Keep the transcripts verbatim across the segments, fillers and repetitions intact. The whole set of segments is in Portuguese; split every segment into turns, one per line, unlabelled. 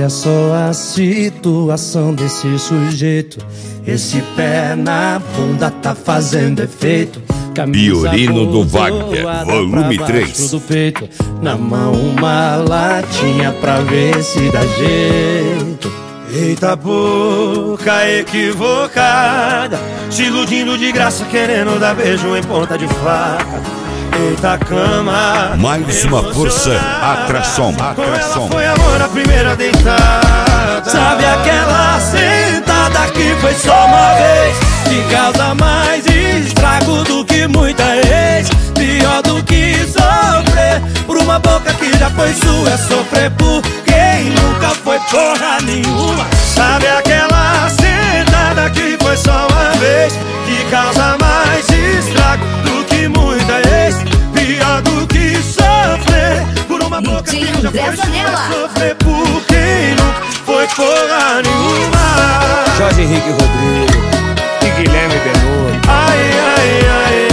Olha só a situação desse sujeito. Esse pé na bunda tá fazendo efeito.
Fiorino do Wagner, volume três.
Do peito. Na mão uma latinha pra ver se dá jeito. Eita boca equivocada, se iludindo de graça, querendo dar beijo em ponta de faca. Eita cama,
mais uma força, atração, atração.
Foi amor a primeira deitada. Sabe aquela sentada que foi só uma vez, que causa mais estrago do que muita ex. Pior do que sofrer por uma boca que já foi sua, é sofrer por quem nunca foi porra nenhuma. Sabe aquela sentada que foi só uma vez, que causa mais estrago do que muita ex. Pior do que sofrer por uma boca que já foi sua, é sofrer por quem nunca foi porra nenhuma.
Jorge Henrique Rodrigues e Guilherme Benuto.
Ai, ai, ai,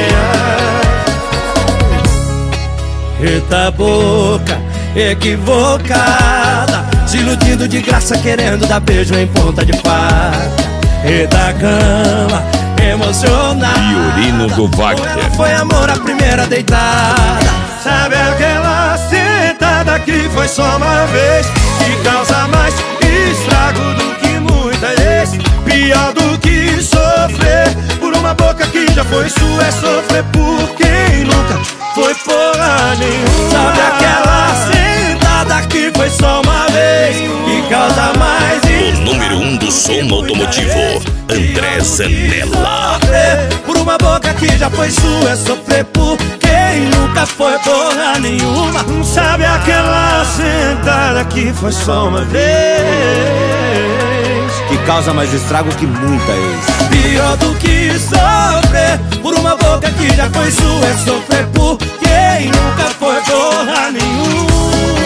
ai, ai. Eita boca equivocada, se iludindo de graça, querendo dar beijo em ponta de faca. Eita cama emocionada,
Fiorino do Wagner.
Foi amor a primeira deitada. Sabe aquela sentada que foi só uma vez, que causa mais estrago do que muita ex. Pior do que sofrer por uma boca que já foi sua, é sofrer por quem nunca foi porra nenhuma. Sabe aquela sentada que foi só uma vez, que causa mais estrago.
O número um do som automotivo, André Zanella.
Por uma boca que já foi sua, é sofrer por quem nunca foi porra nenhuma. Sabe aquela sentada que foi só uma vez,
que causa mais estrago que muita ex.
Pior do que sofrer por uma boca que já foi sua, é sofrer por quem nunca foi porra nenhuma.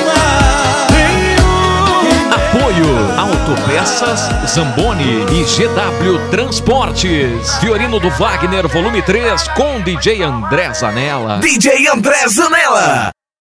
Apoio Autopeças Zamboni e G W Transportes. Fiorino do Wagner, volume três, com D J André Zanella.
D J André Zanella.